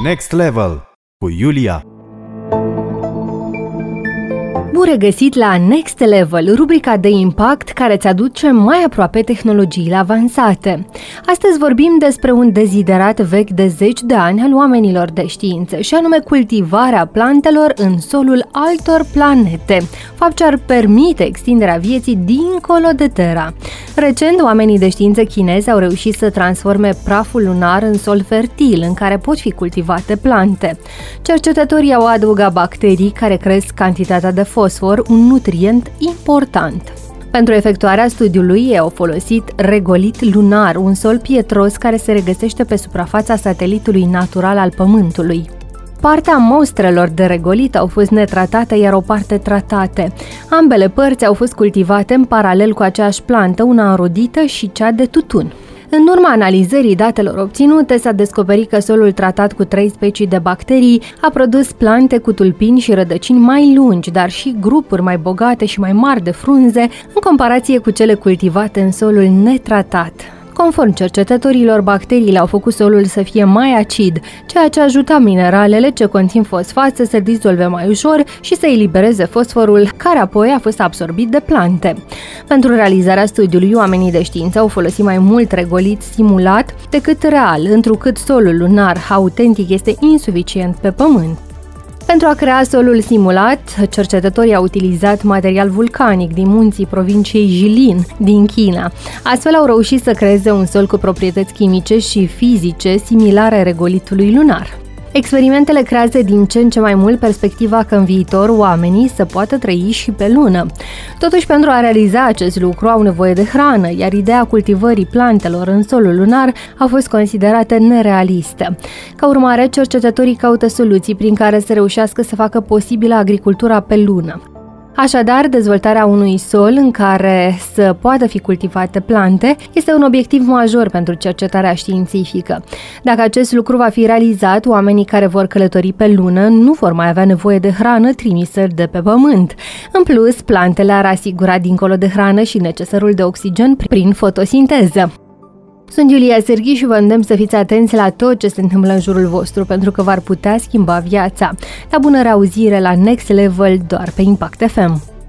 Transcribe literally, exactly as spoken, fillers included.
Next Level cu Iulia. Bun regăsit la Next Level, rubrica de impact care îți aduce mai aproape tehnologiile avansate. Astăzi vorbim despre un deziderat vechi de zeci de ani al oamenilor de știință, și anume cultivarea plantelor în solul altor planete, fapt ce ar permite extinderea vieții dincolo de Terra. Recent, oamenii de știință chinezi au reușit să transforme praful lunar în sol fertil, în care pot fi cultivate plante. Cercetătorii au adăugat bacterii care cresc cantitatea de fosfor, un nutrient important. Pentru efectuarea studiului, ei au folosit regolit lunar, un sol pietros care se regăsește pe suprafața satelitului natural al Pământului. Partea mostrelor de regolit au fost netratate, iar o parte tratate. Ambele părți au fost cultivate în paralel cu aceeași plantă, una înrodită și cea de tutun. În urma analizării datelor obținute, s-a descoperit că solul tratat cu trei specii de bacterii a produs plante cu tulpini și rădăcini mai lungi, dar și grupuri mai bogate și mai mari de frunze, în comparație cu cele cultivate în solul netratat. Conform cercetătorilor, bacteriile au făcut solul să fie mai acid, ceea ce ajuta mineralele ce conțin fosfat să se dizolve mai ușor și să elibereze fosforul, care apoi a fost absorbit de plante. Pentru realizarea studiului, oamenii de știință au folosit mai mult regolit simulat decât real, întrucât solul lunar autentic este insuficient pe Pământ. Pentru a crea solul simulat, cercetătorii au utilizat material vulcanic din munții provinciei Jilin din China. Astfel au reușit să creeze un sol cu proprietăți chimice și fizice similare regolitului lunar. Experimentele creează din ce în ce mai mult perspectiva că în viitor oamenii să poată trăi și pe lună. Totuși, pentru a realiza acest lucru au nevoie de hrană, iar ideea cultivării plantelor în solul lunar a fost considerată nerealistă. Ca urmare, cercetătorii caută soluții prin care să reușească să facă posibilă agricultura pe lună. Așadar, dezvoltarea unui sol în care să poată fi cultivate plante este un obiectiv major pentru cercetarea științifică. Dacă acest lucru va fi realizat, oamenii care vor călători pe lună nu vor mai avea nevoie de hrană trimisă de pe Pământ. În plus, plantele ar asigura dincolo de hrană și necesarul de oxigen prin fotosinteză. Sunt Iulia Serghi și vă îndemn să fiți atenți la tot ce se întâmplă în jurul vostru, pentru că v-ar putea schimba viața. La bună reauzire la Next Level, doar pe Impact F M.